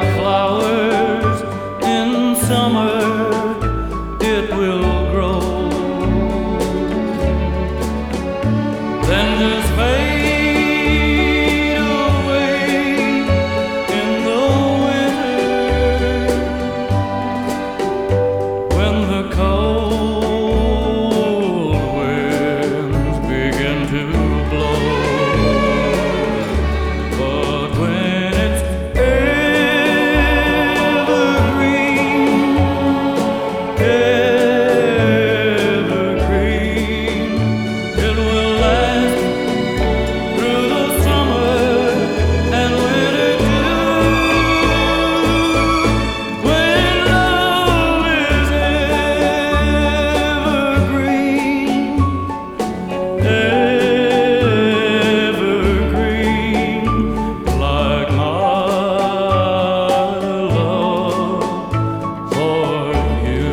flowers in summer, it will grow, then just fade away in the winter when the cold winds begin to blow. But when it's evergreen, it will last through the summer and winter too. When love is evergreen, evergreen, like my love for you.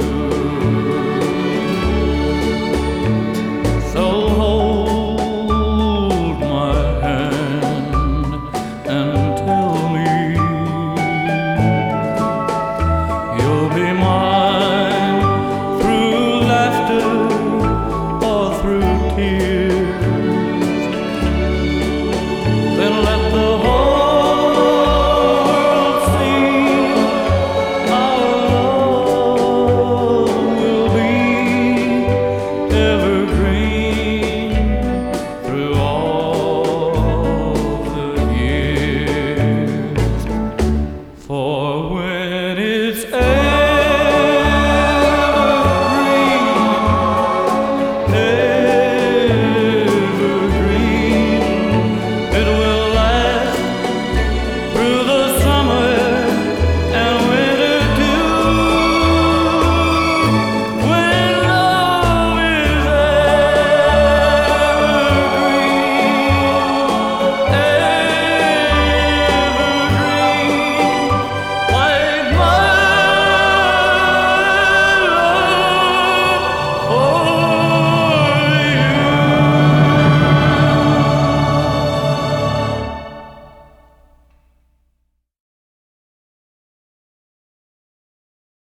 So hold my hand and tell me you'll be mine through laughter or through tears. Then let the whole world see our love will be evergreen through all the years. For when